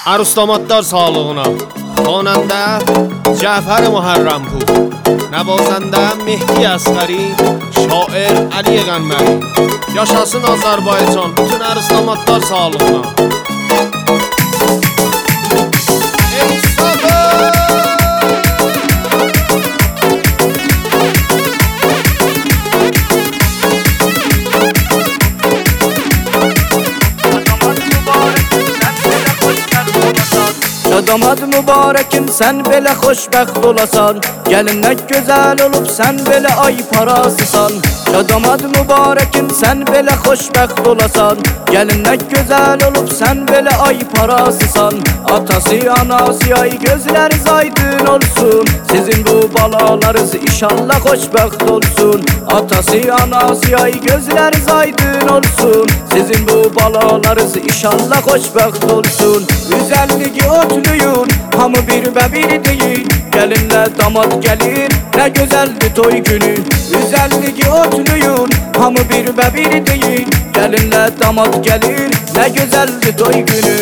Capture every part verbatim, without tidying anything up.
عروس داماددار sağlığına. خواننده جعفر محرمپور، نوازنده مهدی اصغری، شاعر علی قنبری. Yaşasın Azərbaycan, bütün عروس داماددار sağlığına. Damad mübarekim sen belə xoşbəxt olasan, gəlinək gözəl olub sən belə ay parasısan. Damad mübarekim sen belə xoşbəxt olasan, gəlinək gözəl olub sən belə ay parasısan. Atası anası ay gözləriniz aydın olsun, sizin bu balalarınız inşallah xoşbəxt olsun. Atası anası ay gözləriniz aydın olsun, sizin bu balalarınız inşallah xoşbəxt olsun. Güzəlliyi otluyun, hamı bir və bir deyil, gəlinlə damad gəlir, nə gözəldir toy günü. Güzəlliyi otluyun, hamı bir və bir deyil, gəlinlə damad gəlir, nə gözəldir toy günü.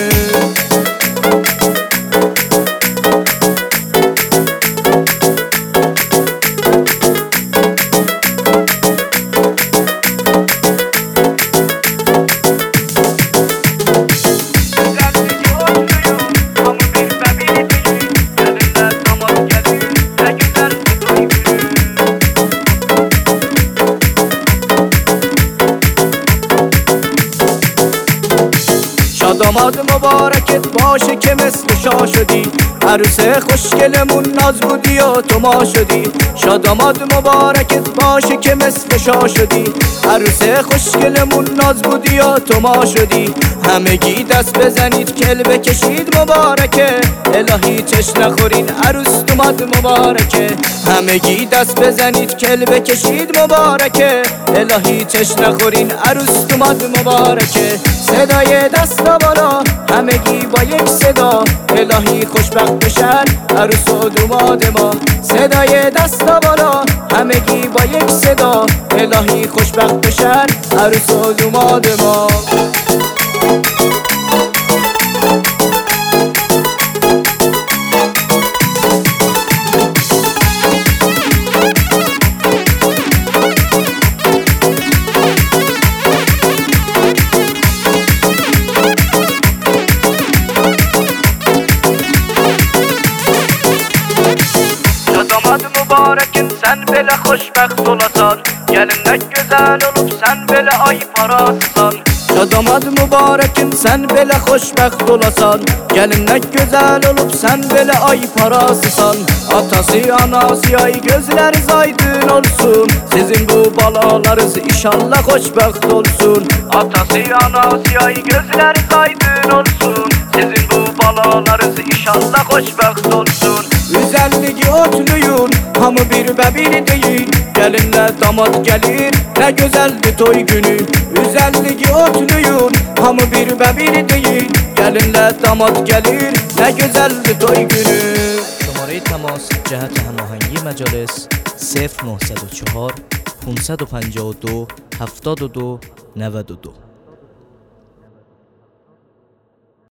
داماد مبارکت باشه که مثل شاه شدی، عروس خوشگلمون ناز بودی و تو ما شدی. شاداماد مبارکت باشه که مثل شاه شدی، عروس خوشگلمون ناز بودی و تو ما شدی. همگی دست بزنید کل بکشید مبارکه، الهی چش نخورین عروس دوماد مبارکه. همگی دست بزنید کل بکشید مبارکه، الهی چش نخورین عروس دوماد مبارکه. صدای دستا بالا همگی با یک صدا، الهی خوشبخت بشن عروس و دوماد ما. صدای دستا بالا همگی با یک صدا، الهی خوشبخت بشن عروس و دوماد ما. Damad mübarekim sen belə xoşbəxt olasan, gəlinək gözəl olub sən belə ay parasısan. Damad mübarekim sen belə xoşbəxt olasan, gəlinək gözəl olub sən belə ay parasısan. Atası anası ay gözləriniz aydın olsun, sizin bu balalarınız inşallah xoşbəxt olsun. Atası anası ay gözləriniz aydın olsun, sizin bu balalarınız inşallah xoşbəxt olsun. Güzəlliyi otluyun, hamı bir və bir deyil, gəlinlə damad gəlir, nə gözəldir toy günü. Güzəlliyi otluyun, hamı bir və bir deyil, gəlinlə damad gəlir, nə gözəldir toy günü. شماره تماس جهت هماهنگی مجالس صفر نه صفر چهار پانصد و پنجاه و دو هفتاد و دو نود و دو.